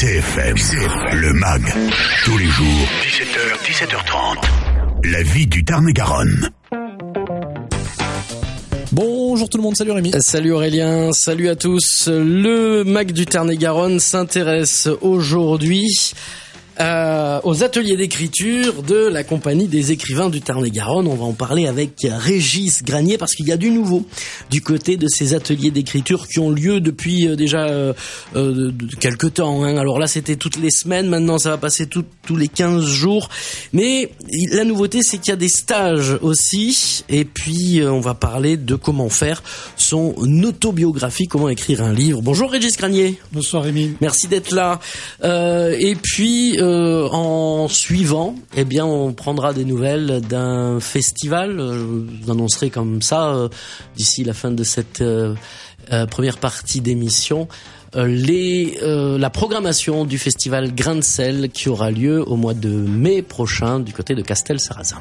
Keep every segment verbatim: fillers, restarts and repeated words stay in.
C F M, C F M, le M A G, tous les jours, dix-sept heures, dix-sept heures trente. La vie du Tarn-et-Garonne. Bonjour tout le monde, salut Rémi. Salut Aurélien, salut à tous. Le M A G du Tarn-et-Garonne s'intéresse aujourd'hui Euh, aux ateliers d'écriture de la compagnie des écrivains du Tarn-et-Garonne. On va en parler avec Régis Granier parce qu'il y a du nouveau du côté de ces ateliers d'écriture qui ont lieu depuis euh, déjà euh, euh, de, quelques temps. Hein. Alors là, c'était toutes les semaines. Maintenant, ça va passer tout, tous les quinze jours. Mais la nouveauté, c'est qu'il y a des stages aussi. Et puis, euh, on va parler de comment faire son autobiographie, comment écrire un livre. Bonjour Régis Granier. Bonsoir Rémi. Merci d'être là. Euh, et puis... Euh, en suivant, eh bien, on prendra des nouvelles d'un festival. Je vous annoncerai comme ça euh, d'ici la fin de cette euh, euh, première partie d'émission euh, les euh, la programmation du festival Grain de Sel qui aura lieu au mois de mai prochain du côté de Castel-Sarrazin.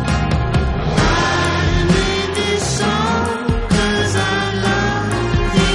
The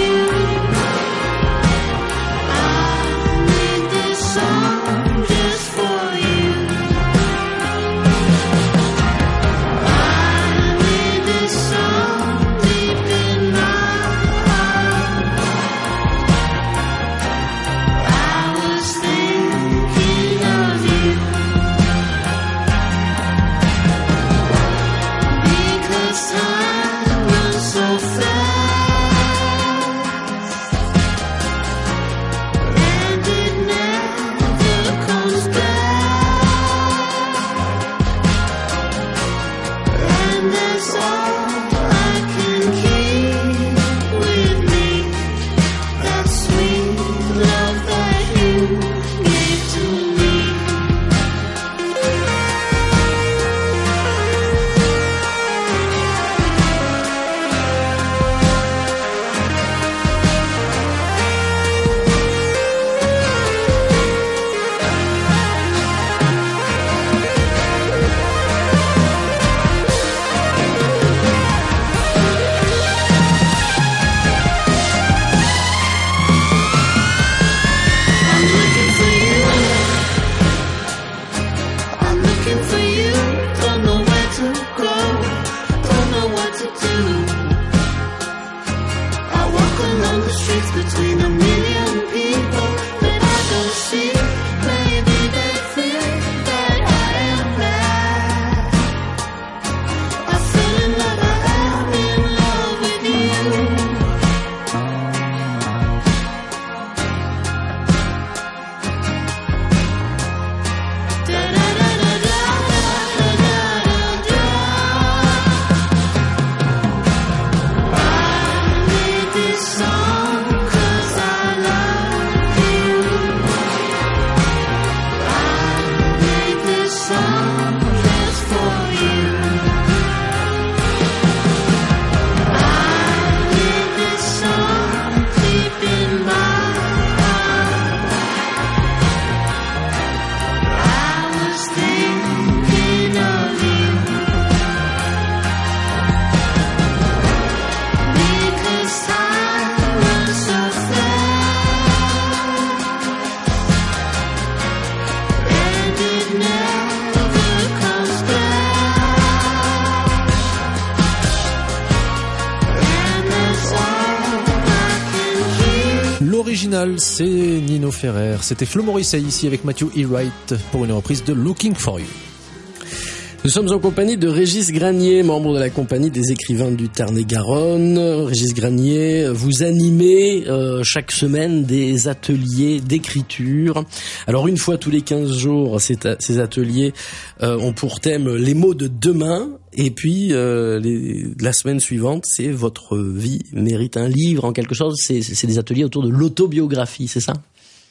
L'original, c'est Nino Ferrer. C'était Flo Morrissey ici avec Matthew E. Wright pour une reprise de Looking for You. Nous sommes en compagnie de Régis Granier, membre de la compagnie des écrivains du Tarn-et-Garonne. Régis Granier, vous animez euh, chaque semaine des ateliers d'écriture. Alors une fois tous les quinze jours, ces, ces ateliers euh, ont pour thème les mots de demain. Et puis euh, les, la semaine suivante, c'est votre vie mérite un livre en quelque chose. C'est, c'est des ateliers autour de l'autobiographie, c'est ça ?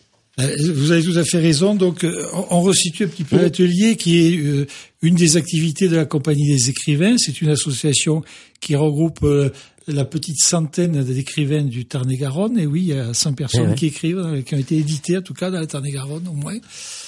Vous avez tout à fait raison. Donc, on resitue un petit peu l'atelier qui est euh, une des activités de la Compagnie des écrivains. C'est une association qui regroupe euh, la petite centaine d'écrivains du Tarn-et-Garonne. Et oui, il y a cent personnes ouais. qui écrivent, qui ont été éditées en tout cas dans le Tarn-et-Garonne au moins.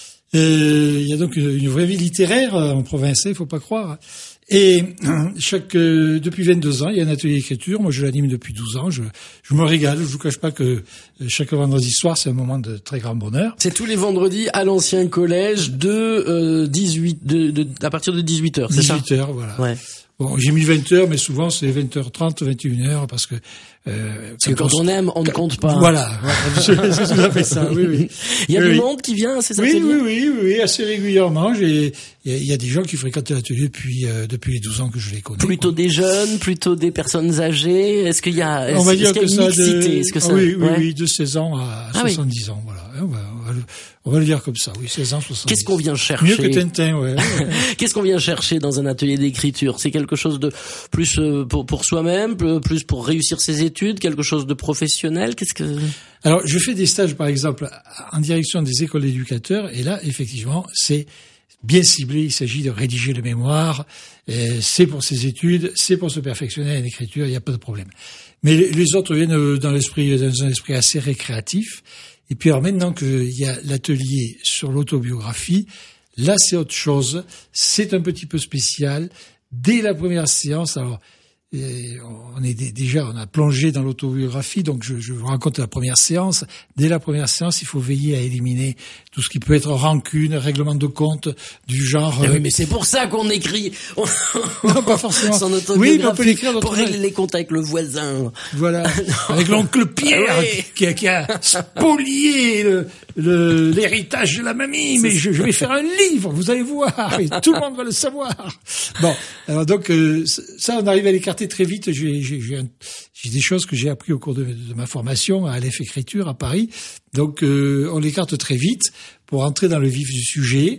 Euh, il y a donc une vraie vie littéraire en province, il faut pas croire. Et chaque euh, depuis vingt-deux ans, il y a un atelier d'écriture. Moi, je l'anime depuis douze ans. Je, je me régale. Je vous cache pas que chaque vendredi soir, c'est un moment de très grand bonheur. C'est tous les vendredis à l'ancien collège de euh, dix-huit, de, de, à partir de dixhuit heures, c'est ça ? dix-huit heures, voilà. Ouais. Bon, j'ai mis vingt heures, mais souvent c'est vingt heures trente, vingt et une heures, parce que... Euh, parce que quand on, on aime, on ne compte pas. Voilà, voilà c'est tout à fait ça, oui, oui. Il y a oui, du oui. monde qui vient à ces ateliers ? Oui, oui, oui, oui, assez régulièrement. J'ai, il y a, il y a des gens qui fréquentent l'atelier depuis, euh, depuis les douze ans que je les connais. Plutôt quoi. Des jeunes, plutôt des personnes âgées. Est-ce qu'il y a, est-ce, on va dire est-ce qu'il y a que une ça mixité de... Est-ce que ça... ah, oui, oui, ouais. oui, de seize ans à ah, soixante-dix oui. ans, voilà. On va, on, va le, on va le dire comme ça, oui, seize ans, soixante-dix. Qu'est-ce qu'on vient chercher ? Mieux que Tintin, ouais. Qu'est-ce qu'on vient chercher dans un atelier d'écriture ? C'est quelque chose de plus pour, pour soi-même, plus pour réussir ses études, quelque chose de professionnel ? Qu'est-ce que... Alors, je fais des stages, par exemple, en direction des écoles d'éducateurs, et là, effectivement, c'est bien ciblé. Il s'agit de rédiger le mémoire. C'est pour ses études, c'est pour se perfectionner en écriture. Il n'y a pas de problème. Mais les autres viennent dans l'esprit, dans un esprit assez récréatif. Et puis, alors maintenant qu'il y a l'atelier sur l'autobiographie, là, c'est autre chose. C'est un petit peu spécial. Dès la première séance, alors, et on est déjà, on a plongé dans l'autobiographie, donc je, je vous raconte la première séance. Dès la première séance, il faut veiller à éliminer tout ce qui peut être rancune, règlement de compte, du genre... Ah oui, mais c'est pour ça qu'on écrit non, pas forcément. Son autobiographie, oui, mais on peut l'écrire pour régler les comptes avec le voisin. Voilà, avec l'oncle Pierre, ah oui. qui, a, qui a spolié le, le, l'héritage de la mamie, mais je, je vais faire un livre, vous allez voir, et tout le monde va le savoir. Bon, alors donc, euh, ça, on arrive à l'écarter très vite. J'ai, j'ai, j'ai, un, j'ai des choses que j'ai appris au cours de, de ma formation à Aleph Écriture à Paris. Donc, euh, on l'écarte très vite pour entrer dans le vif du sujet.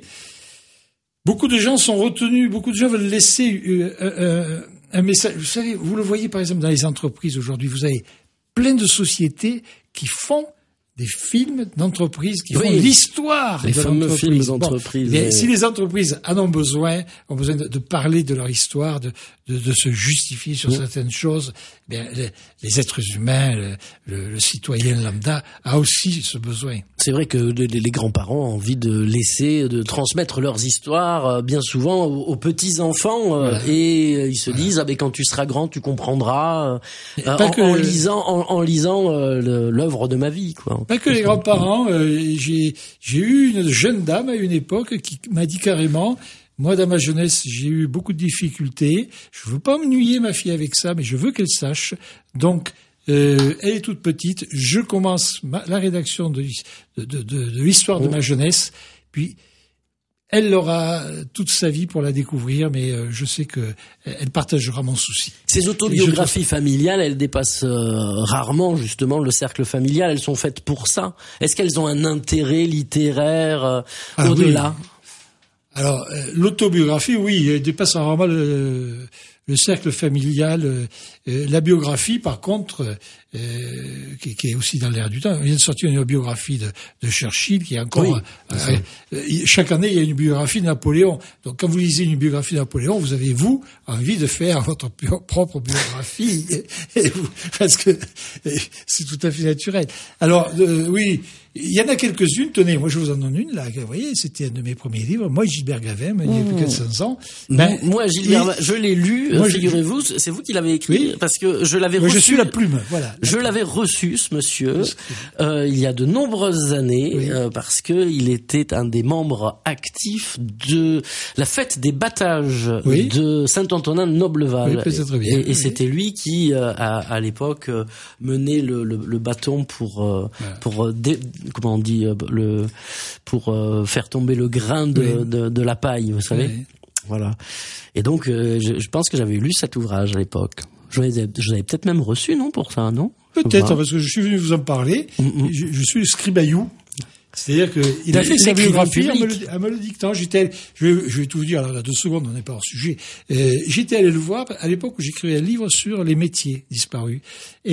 Beaucoup de gens sont retenus, beaucoup de gens veulent laisser euh, euh, un message. Vous savez, vous le voyez par exemple dans les entreprises aujourd'hui, vous avez plein de sociétés qui font des films d'entreprise qui oui, font l'histoire les de fameux l'entreprise. films d'entreprise. Bon, mais... Si les entreprises en ont besoin, ont besoin de, de parler de leur histoire, de, de, de se justifier sur oui. certaines choses, eh bien, les, les êtres humains, le, le, le citoyen lambda a aussi ce besoin. C'est vrai que les, les grands-parents ont envie de laisser, de transmettre leurs histoires bien souvent aux, aux petits-enfants voilà. et ils se voilà. disent ah ben quand tu seras grand tu comprendras euh, en, que... en lisant en, en lisant euh, l'œuvre de ma vie quoi. Pas que les grands-parents. Euh, j'ai, j'ai eu une jeune dame à une époque qui m'a dit carrément, moi dans ma jeunesse j'ai eu beaucoup de difficultés, je veux pas m'ennuyer ma fille avec ça, mais je veux qu'elle sache. Donc euh, elle est toute petite, je commence ma, la rédaction de, de, de, de, de l'histoire de ma jeunesse, puis elle aura toute sa vie pour la découvrir, mais euh, je sais que elle partagera mon souci. Ces autobiographies familiales, elles dépassent euh, rarement justement le cercle familial. Elles sont faites pour ça. Est-ce qu'elles ont un intérêt littéraire euh, ah, au-delà ? Oui. Alors, euh, l'autobiographie, oui, elle dépasse rarement le, le cercle familial. Euh, la biographie, par contre, euh, qui, qui est aussi dans l'air du temps. Il vient de sortir une biographie de, de Churchill, qui est encore... Oui, euh, euh, chaque année, il y a une biographie de Napoléon. Donc, quand vous lisez une biographie de Napoléon, vous avez, vous, envie de faire votre propre biographie. et, et vous, parce que et c'est tout à fait naturel. Alors, euh, oui, il y en a quelques-unes. Tenez, moi je vous en donne une là. Vous voyez, c'était un de mes premiers livres. Moi, Gilbert Gavin, il y a plus de quatre cents ans. Ben, moi, Gilbert, et, je l'ai lu. Moi, figurez-vous, c'est vous qui l'avez écrit, oui. parce que je l'avais moi, reçu. Je suis la plume, voilà. Je l'avais reçu, ce monsieur, euh, il y a de nombreuses années, oui. euh, parce que il était un des membres actifs de la fête des battages oui. de Saint-Antonin de Nobleval. Oui, peut-être bien. Et, et oui. c'était lui qui, euh, à, à l'époque, euh, menait le, le, le bâton pour, euh, voilà. pour euh, dé, comment on dit, euh, le, pour euh, faire tomber le grain de, oui. de, de la paille, vous savez. Oui. Voilà. Et donc, euh, je, je pense que j'avais lu cet ouvrage à l'époque. Je l'avais, je l'avais peut-être même reçu, non, pour ça, non? Peut-être, parce que je suis venu vous en parler. Mm-hmm. Je, je suis le scribaillou. C'est-à-dire que il a fait sa biographie en me, le, en me le dictant. J'étais, je vais, je vais tout vous dire. Alors là, deux secondes, on n'est pas hors sujet. Euh, j'étais allé le voir à l'époque où j'écrivais un livre sur les métiers disparus.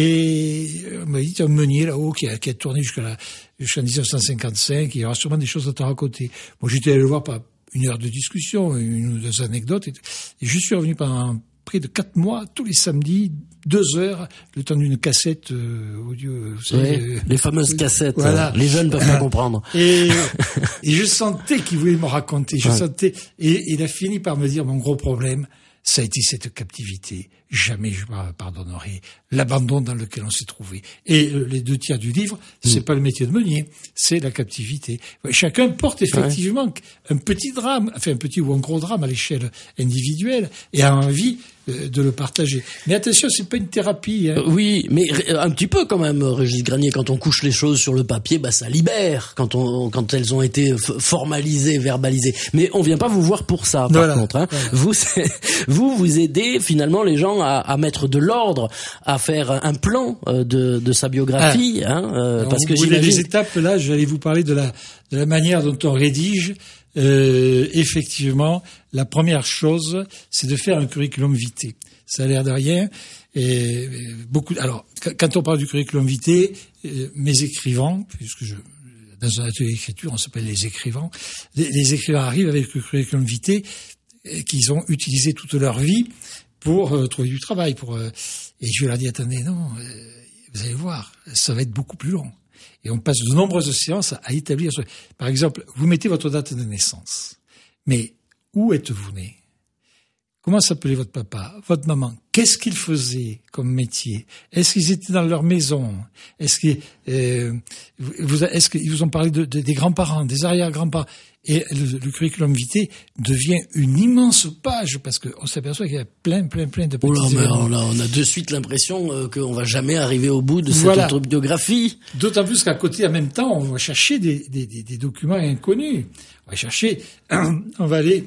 Et on m'a dit un meunier là-haut qui a, qui a tourné jusqu'à la, jusqu'en dix-neuf cent cinquante-cinq. Il y aura sûrement des choses à te raconter. Moi, j'étais allé le voir par une heure de discussion, une ou deux anecdotes. Et, et je suis revenu pendant près de quatre mois, tous les samedis, deux heures, le temps d'une cassette euh, audio. Vous savez, ouais, euh, les fameuses cassettes. Voilà. Euh, les jeunes peuvent pas comprendre. Et, et je sentais qu'il voulait me raconter. Je ouais. sentais. Et il a fini par me dire, mon gros problème, ça a été cette captivité. Jamais je me pardonnerai l'abandon dans lequel on s'est trouvé. Et euh, les deux tiers du livre, c'est mmh. pas le métier de meunier, c'est la captivité. Chacun porte effectivement ouais. un petit drame, enfin un petit ou un gros drame à l'échelle individuelle, et a envie euh, de le partager. Mais attention, c'est pas une thérapie. Hein. Euh, oui, mais un petit peu quand même, Régis Granier. Quand on couche les choses sur le papier, bah ça libère. Quand on, quand elles ont été formalisées, verbalisées. Mais on vient pas vous voir pour ça, par voilà. contre. Hein. Voilà. Vous, vous, vous aidez finalement les gens à, à mettre de l'ordre, à faire un plan de, de sa biographie, ah. hein, euh, parce que j'imagine. Les étapes là, j'allais vous parler de la de la manière dont on rédige. Euh, effectivement, la première chose, c'est de faire un curriculum vitae. Ça a l'air de rien. Et beaucoup. Alors, quand on parle du curriculum vitae, euh, mes écrivains, puisque je dans un atelier d'écriture, on s'appelle les écrivains. Les, les écrivains arrivent avec le curriculum vitae qu'ils ont utilisé toute leur vie pour euh, trouver du travail. Pour euh, et je leur dis attendez, non, euh, vous allez voir, ça va être beaucoup plus long. Et on passe de nombreuses séances à établir. Par exemple, vous mettez votre date de naissance. Mais où êtes-vous né? Comment s'appelait votre papa, votre maman? Qu'est-ce qu'ils faisaient comme métier? Est-ce qu'ils étaient dans leur maison? Est-ce que euh, vous, est-ce qu'ils vous ont parlé de, de, des grands-parents, des arrière-grands-parents? Et le, le curriculum vitae devient une immense page parce qu'on s'aperçoit qu'il y a plein, plein, plein de petits oh là, éléments. On a, on a de suite l'impression euh, qu'on va jamais arriver au bout de cette voilà. autobiographie. D'autant plus qu'à côté, en même temps, on va chercher des, des, des, des documents inconnus. On va chercher, on va aller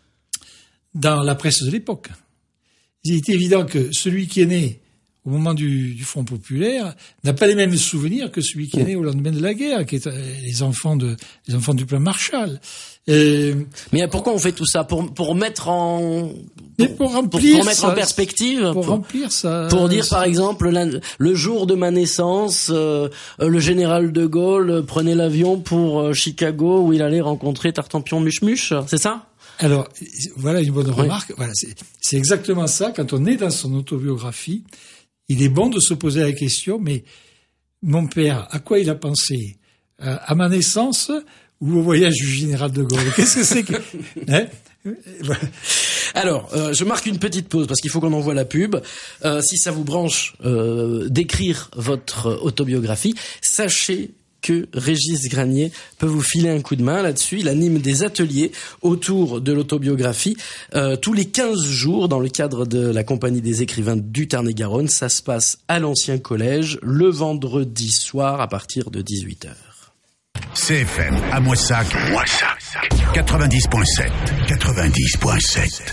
dans la presse de l'époque. Il est évident que celui qui est né au moment du, du Front populaire n'a pas les mêmes souvenirs que celui qui est né au lendemain de la guerre, qui est les enfants de les enfants du plan Marshall. Et mais pourquoi on fait tout ça? Pour pour mettre en pour, pour remplir pour, pour mettre ça, en perspective, pour, pour remplir ça, pour dire ça. Par exemple la, le jour de ma naissance, euh, le général de Gaulle prenait l'avion pour euh, Chicago où il allait rencontrer Tartampion Muche-Muche, c'est ça? Alors, voilà une bonne oui. remarque. Voilà, c'est, c'est exactement ça. Quand on est dans son autobiographie, il est bon de se poser la question, mais mon père, à quoi il a pensé? À, à ma naissance ou au voyage du général de Gaulle? Qu'est-ce que c'est que... hein voilà. Alors, euh, je marque une petite pause parce qu'il faut qu'on envoie la pub. Euh, si ça vous branche euh, d'écrire votre autobiographie, sachez que Régis Granier peut vous filer un coup de main là-dessus. Il anime des ateliers autour de l'autobiographie euh, tous les quinze jours dans le cadre de la Compagnie des écrivains du Tarn-et-Garonne. Ça se passe à l'ancien collège le vendredi soir à partir de dix-huit heures. C F M à Moissac, Moissac quatre-vingt-dix virgule sept, quatre-vingt-dix virgule sept.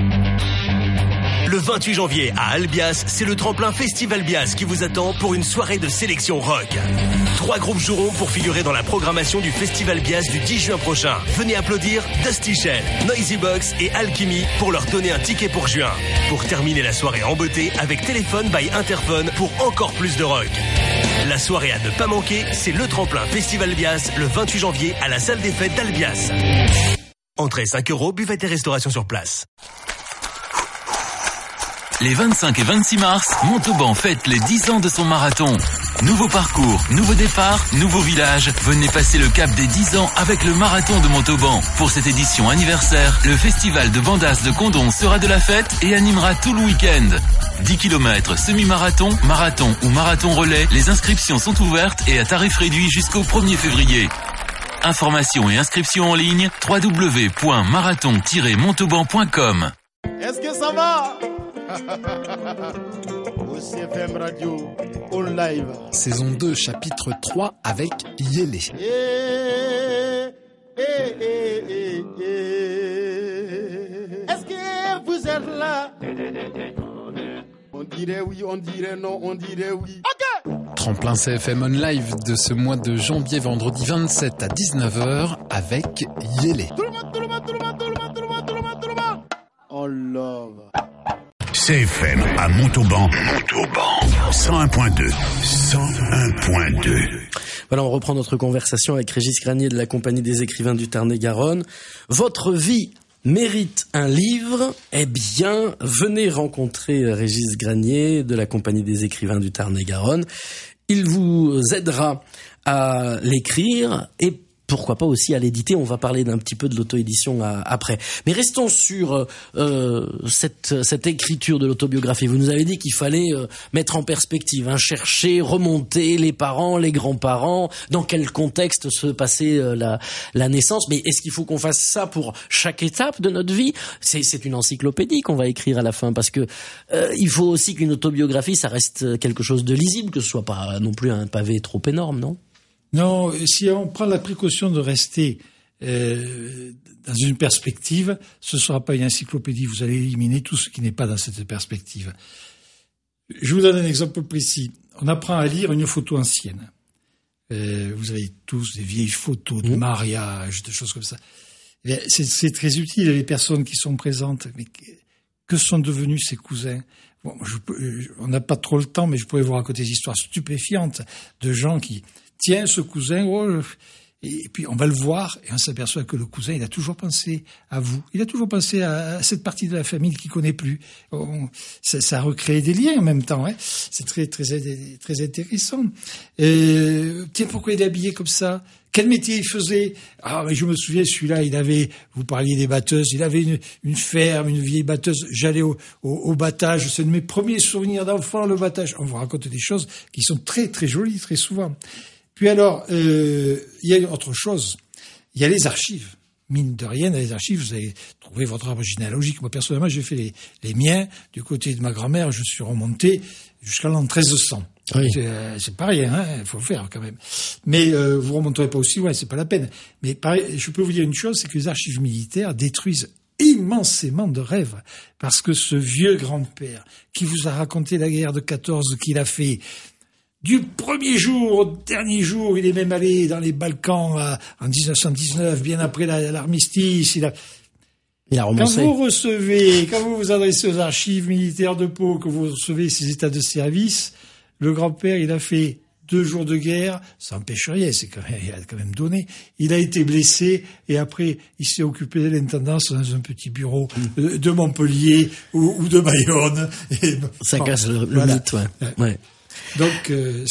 Le vingt-huit janvier à Albias, c'est le tremplin Festival Bias qui vous attend pour une soirée de sélection rock. Trois groupes joueront pour figurer dans la programmation du Festival Bias du dix juin prochain. Venez applaudir Dusty Shell, Noisy Box et Alchemy pour leur donner un ticket pour juin. Pour terminer la soirée en beauté avec Téléphone by Interphone pour encore plus de rock. La soirée à ne pas manquer, c'est le tremplin Festival Bias le vingt-huit janvier à la salle des fêtes d'Albias. Albias. 'Entrée cinq euros, buvette et restauration sur place. C F M à Moissac, Moissac quatre-vingt-dix virgule sept. quatre-vingt-dix virgule sept. Entrée cinq euros, buvette et restauration sur place. 'Entrée cinq euros, buvette et restauration sur place. Les vingt-cinq et vingt-six mars, Montauban fête les dix ans de son marathon. Nouveau parcours, nouveau départ, nouveau village. Venez passer le cap des dix ans avec le marathon de Montauban. Pour cette édition anniversaire, le festival de Vendas de Condom sera de la fête et animera tout le week-end. dix kilomètres, semi-marathon, marathon ou marathon relais, les inscriptions sont ouvertes et à tarif réduit jusqu'au premier février. Informations et inscriptions en ligne w w w point marathon tiret montauban point com. Est-ce que ça va? O C F M Radio, on live. Saison deux, chapitre trois avec Yélé. Eh, eh, eh, eh, eh. Est-ce que vous êtes là? On dirait oui, on dirait non, on dirait oui. Ok! Tremplin C F M on live de ce mois de janvier, vendredi vingt-sept à dix-neuf heures avec Yélé. Tout le monde, tout le monde, tout le monde, tout le monde, tout le monde, tout le monde, tout le monde. On love. C F M à Montauban. Montauban. cent un point deux. cent un point deux. Voilà, on reprend notre conversation avec Régis Granier de la Compagnie des écrivains du Tarn-et-Garonne. Votre vie mérite un livre? Eh bien, venez rencontrer Régis Granier de la Compagnie des écrivains du Tarn-et-Garonne. Il vous aidera à l'écrire et pourquoi pas aussi à l'éditer. On va parler d'un petit peu de l'auto-édition à, après. Mais restons sur euh, cette, cette écriture de l'autobiographie. Vous nous avez dit qu'il fallait euh, mettre en perspective, hein, chercher, remonter les parents, les grands-parents, dans quel contexte se passait euh, la, la naissance. Mais est-ce qu'il faut qu'on fasse ça pour chaque étape de notre vie? C'est, c'est une encyclopédie qu'on va écrire à la fin, parce que euh, il faut aussi qu'une autobiographie, ça reste quelque chose de lisible, que ce soit pas non plus un pavé trop énorme, non? Non, si on prend la précaution de rester euh, dans une perspective, ce ne sera pas une encyclopédie. Vous allez éliminer tout ce qui n'est pas dans cette perspective. Je vous donne un exemple précis. On apprend à lire une photo ancienne. Euh, vous avez tous des vieilles photos de mmh. mariage, de choses comme ça. C'est, c'est très utile, les personnes qui sont présentes. Mais que sont devenus ces cousins? Bon, je peux, on n'a pas trop le temps, mais je pourrais vous raconter des histoires stupéfiantes de gens qui... Tiens, ce cousin, oh, et puis on va le voir et on s'aperçoit que le cousin, il a toujours pensé à vous. Il a toujours pensé à cette partie de la famille qu'il connaît plus. On, ça, ça a recréé des liens en même temps. Hein. C'est très, très, très intéressant. Euh, tiens, pourquoi il est habillé comme ça? Quel métier il faisait? Ah, mais je me souviens, celui-là, il avait, vous parliez des batteuses, il avait une, une ferme, une vieille batteuse. J'allais au, au, au battage. C'est un de mes premiers souvenirs d'enfant, le battage. On vous raconte des choses qui sont très, très jolies, très souvent. Puis alors, euh, il y a autre chose. Il y a les archives. Mine de rien, dans les archives, vous avez trouvé votre arbre généalogique. Moi, personnellement, j'ai fait les, les miens. Du côté de ma grand-mère, je suis remonté jusqu'à l'an treize cents. Oui. C'est, euh, c'est pas rien, hein. Il faut le faire quand même. Mais euh, vous remonterez pas aussi loin, c'est pas la peine. Mais pareil, je peux vous dire une chose, c'est que les archives militaires détruisent immensément de rêves. Parce que ce vieux grand-père qui vous a raconté la guerre de quatorze qu'il a fait... Du premier jour au dernier jour, il est même allé dans les Balkans euh, en dix-neuf cent dix-neuf, bien après la, l'armistice. Il a... il a romancé. Quand vous recevez, quand vous vous adressez aux archives militaires de Pau, que vous recevez ces états de service, le grand-père, il a fait deux jours de guerre, ça n'empêche rien, c'est quand même, il a quand même donné. Il a été blessé et après, il s'est occupé de l'intendance dans un petit bureau mmh. de Montpellier ou, ou de Bayonne. Et, ça bon, casse le, le voilà. mythe, ouais. ouais. Donc, euh,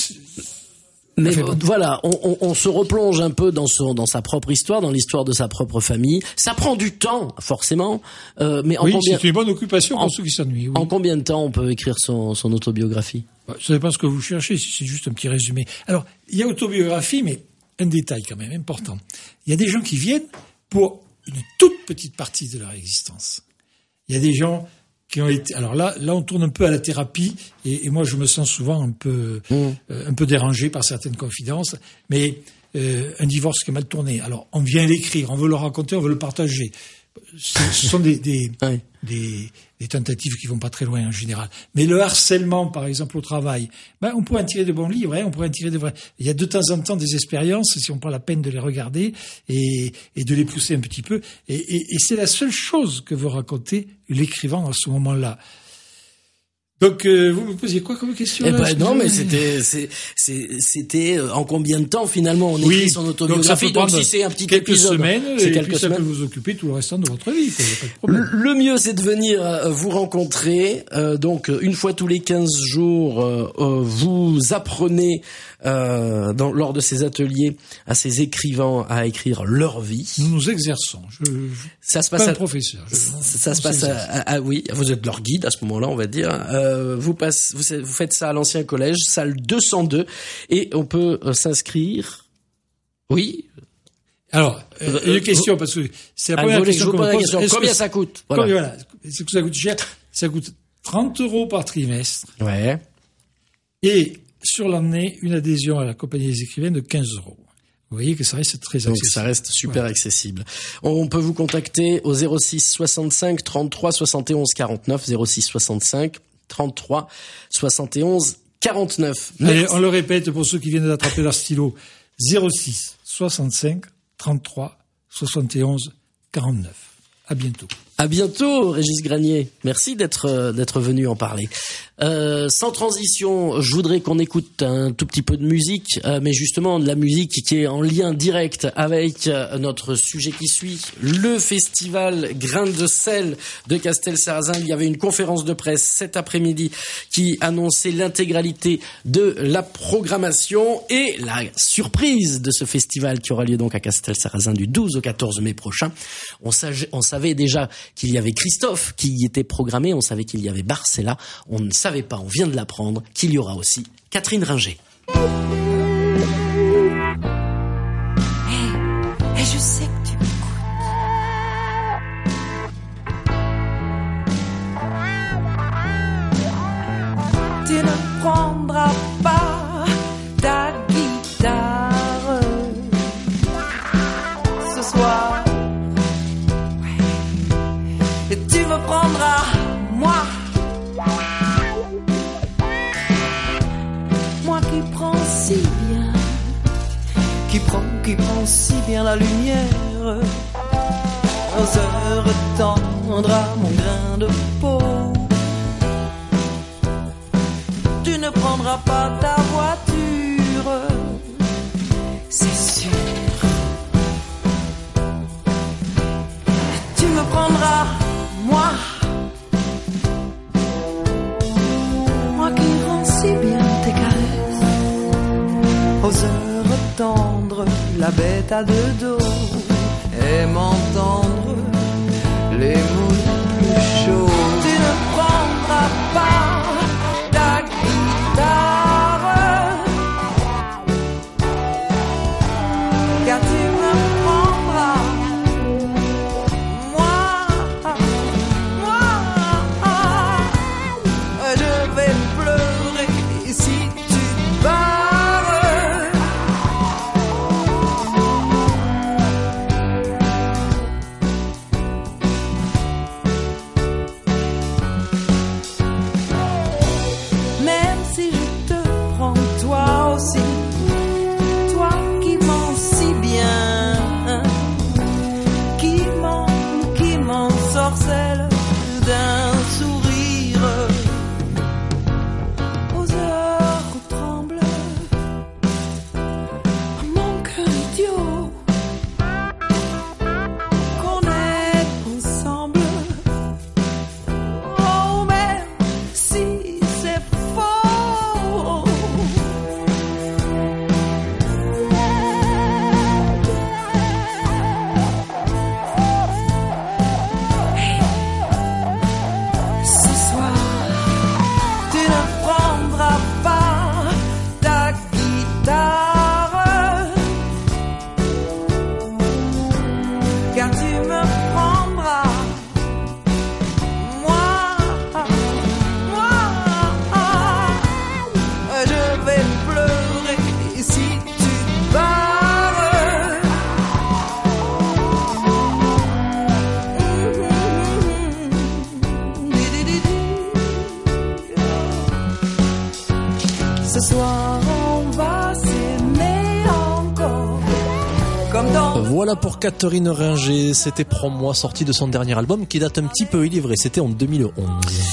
mais bon, voilà, on, on, on se replonge un peu dans son, dans sa propre histoire, dans l'histoire de sa propre famille. Ça prend du temps, forcément. Euh, mais en oui, combien, c'est une bonne occupation pour en, ceux qui s'ennuient. Oui. En combien de temps on peut écrire son, son autobiographie? Ça dépend ce que vous cherchez. Si c'est juste un petit résumé. Alors, il y a autobiographie, mais un détail quand même important. Il y a des gens qui viennent pour une toute petite partie de leur existence. Il y a des gens qui ont été. Alors là, là, on tourne un peu à la thérapie, et, et moi, je me sens souvent un peu, mmh. euh, un peu dérangé par certaines confidences. Mais euh, un divorce qui est mal tourné. Alors, on vient l'écrire, on veut le raconter, on veut le partager. Ce, ce sont des, des, oui. des, des tentatives qui vont pas très loin en général. Mais le harcèlement, par exemple, au travail, ben, on pourrait en tirer de bons livres, hein, on pourrait en tirer de vrais. Il y a de temps en temps des expériences, si on prend la peine de les regarder et, et de les pousser un petit peu. Et, et, et c'est la seule chose que veut raconter l'écrivain à ce moment-là. Donc, euh, vous me posiez quoi comme question? Eh là, ben non, excusez-moi. mais c'était, c'est, c'est, c'était euh, en combien de temps finalement on écrit Oui, son donc ça autobiographie. peut Donc, prendre si c'est un petit quelques épisode, semaines, c'est et quelques puis ça semaines. peut vous occuper tout le restant de votre vie, quoi, y a pas de Le, problème. le mieux, c'est de venir euh, vous rencontrer. Euh, donc, une fois tous les quinze jours, euh, euh, vous apprenez euh, dans, lors de ces ateliers à ces écrivains à écrire leur vie. Nous nous exerçons. Je, je Ça se pas passe. un À, professeur. Je, ça, on- ça se on passe. À, s'exerce. à- à- oui, vous êtes leur guide à ce moment-là, on va dire. Euh, vous passe, vous, vous faites ça à l'ancien collège, salle deux cent deux, et on peut euh, s'inscrire. Oui. Alors, euh, Euh, une question, parce que c'est la Ah, première vous voulez que je question vous qu'on pose me la pose. question. Est-ce Combien que- ça coûte? Voilà. Voilà. voilà. Est-ce que ça coûte cher? Ça coûte trente euros par trimestre. Ouais. Et sur l'année, une adhésion à la compagnie des écrivains de quinze euros. Vous voyez que ça reste très Donc accessible. ça reste super Voilà. accessible. On peut vous contacter au zéro six soixante-cinq trente-trois soixante et onze quarante-neuf, zéro six soixante-cinq trente-trois soixante et onze quarante-neuf. Allez, on le répète pour ceux qui viennent d'attraper leur stylo. zéro six soixante-cinq trente-trois soixante et onze quarante-neuf. À bientôt. À bientôt, Régis Granier. Merci d'être euh, d'être venu en parler. Euh, sans transition, je voudrais qu'on écoute un tout petit peu de musique, euh, mais justement de la musique qui est en lien direct avec euh, notre sujet qui suit, le festival Grain de sel de Castelsarrasin. Il y avait une conférence de presse cet après-midi qui annonçait l'intégralité de la programmation et la surprise de ce festival qui aura lieu donc à Castelsarrasin du douze au quatorze mai prochain. On, sage- on savait déjà qu'il y avait Christophe qui y était programmé, on savait qu'il y avait Barcella, on ne savait pas, on vient de l'apprendre, qu'il y aura aussi Catherine Ringer. Et je sais que tu m'écoutes. Tu ne prendras pas ta guitare ce soir. Et tu me prendras, moi. Moi qui prends si bien, qui prend, qui prend si bien la lumière, aux heures tendres à mon grain de peau. Tu ne prendras pas ta voiture, c'est sûr. Tu me prendras, moi, moi qui rends si bien tes caresses, aux heures tendres, la bête à deux dos, et m'entendre les mots les plus chauds. Tu ne prendras pas ta guitare, car tu me prendras, moi, moi, je vais pleurer si tu pars. Même si je te prends toi aussi, toi qui mens si bien, qui ment, qui m'ensorcelle d'un sourire, aux heures où tremble mon cœur idiot, qu'on est ensemble. Oh, mais si c'est faux, ce soir, tu ne prendras pas ta guitare, car tu me prendras, moi, moi, je vais pleurer si tu pars. Ce soir on va s'aimer encore, comme dans Voilà pour Catherine Ringer, c'était Prends-moi, sorti de son dernier album qui date un petit peu, il est vrai, c'était en deux mille onze.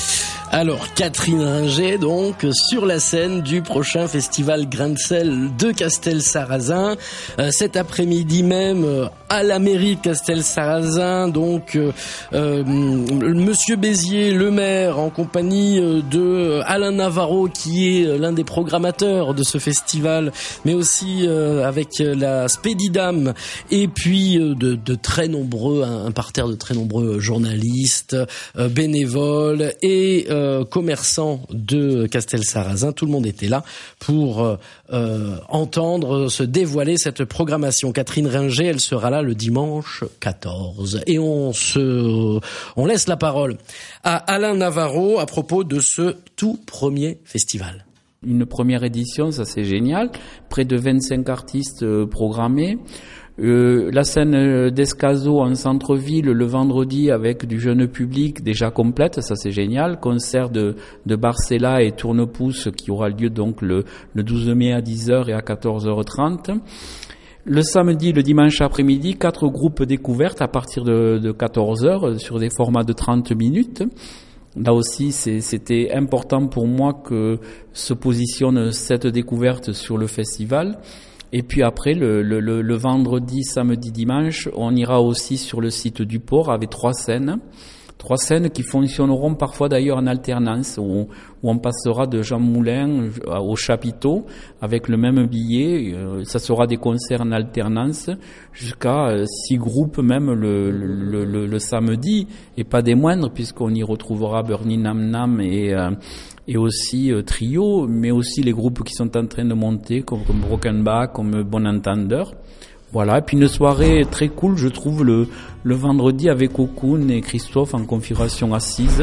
Alors, Catherine Ringer, donc, sur la scène du prochain festival Grain de Sel de Castelsarrasin. Euh, cet après-midi même, euh, à la mairie de Castelsarrasin, donc, euh, euh, Monsieur Béziers, le maire, en compagnie de Alain Navarro, qui est l'un des programmateurs de ce festival, mais aussi euh, avec la Spédidam, et puis euh, de, de très nombreux, un, un parterre de très nombreux journalistes, euh, bénévoles et euh, Euh, commerçants de Castelsarrasin. Tout le monde était là pour euh, euh, entendre se dévoiler cette programmation. Catherine Ringer, elle sera là le dimanche quatorze. Et on se, on laisse la parole à Alain Navarro à propos de ce tout premier festival. Une première édition, ça c'est génial. Près de vingt-cinq artistes euh, programmés. Euh, la scène d'Escazo en centre-ville le vendredi avec du jeune public déjà complète, ça c'est génial. Concert de, de Barcella et Tournepousse qui aura lieu donc le, le douze mai à dix heures et à quatorze heures trente. Le samedi, le dimanche après-midi, quatre groupes découvertes à partir de, de quatorze heures sur des formats de trente minutes. Là aussi, c'est, c'était important pour moi que se positionne cette découverte sur le festival. Et puis après, le, le, le vendredi, samedi, dimanche, on ira aussi sur le site du port avec trois scènes. Trois scènes qui fonctionneront parfois d'ailleurs en alternance, où, où on passera de Jean Moulin au chapiteau avec le même billet. Ça sera des concerts en alternance jusqu'à six groupes même le, le, le, le samedi, et pas des moindres, puisqu'on y retrouvera Bernie Nam Nam et... Euh, et aussi euh, trio, mais aussi les groupes qui sont en train de monter, comme, comme Brokenback, comme Bon Entendeur. Voilà, et puis une soirée très cool, je trouve, le, le vendredi avec Okun et Christophe en configuration assise,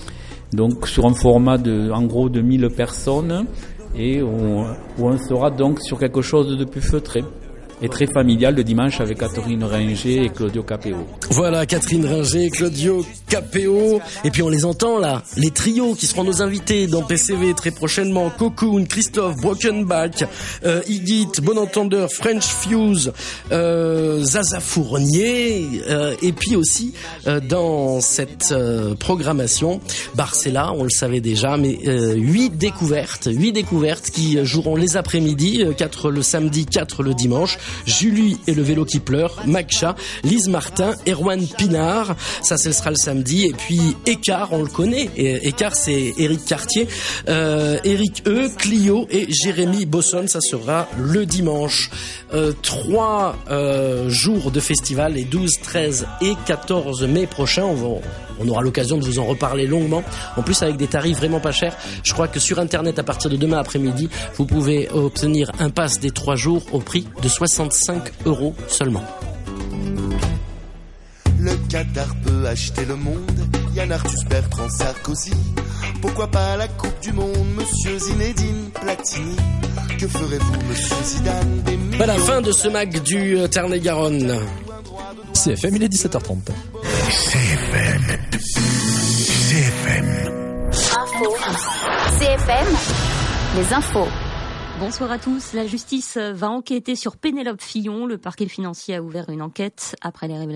donc sur un format de, en gros, de mille personnes, et on, où on sera donc sur quelque chose de plus feutré et très familial le dimanche avec Catherine Ringer et Claudio Capéo. Voilà, Catherine Ringer et Claudio Capéo. Et puis on les entend là, les trios qui seront nos invités dans P C V très prochainement. Cocoon, Christophe, Brokenback, euh, Igit, Bon Entendeur, French Fuse, euh, Zaza Fournier, euh, et puis aussi euh, dans cette euh, programmation, Barcella, on le savait déjà, mais euh, huit découvertes, huit découvertes qui joueront les après-midi, euh, quatre le samedi, quatre le dimanche. Julie et le vélo qui pleure, Magcha, Lise Martin, Erwan Pinard, ça ce sera le samedi, et puis Écart, on le connaît, Écart c'est Éric Cartier, euh, Éric E, Clio et Jérémy Bosson, ça sera le dimanche. Euh, trois euh, jours de festival, les douze, treize et quatorze mai prochains, on va... On aura l'occasion de vous en reparler longuement. En plus, avec des tarifs vraiment pas chers. Je crois que sur Internet, à partir de demain après-midi, vous pouvez obtenir un pass des trois jours au prix de soixante-cinq euros seulement. Le Qatar peut acheter le monde. Yann Arthus, Bertrand, Sarkozy. Pourquoi pas la Coupe du Monde, Monsieur Zinedine Platini? Que ferez-vous, Monsieur Zidane? Des millions... Voilà, fin de ce mag du Tarn-et-Garonne. C F M, il est dix-sept heures trente. C F M. C F M. Info. C F M. Les infos. Bonsoir à tous. La justice va enquêter sur Pénélope Fillon. Le parquet financier a ouvert une enquête après les révélations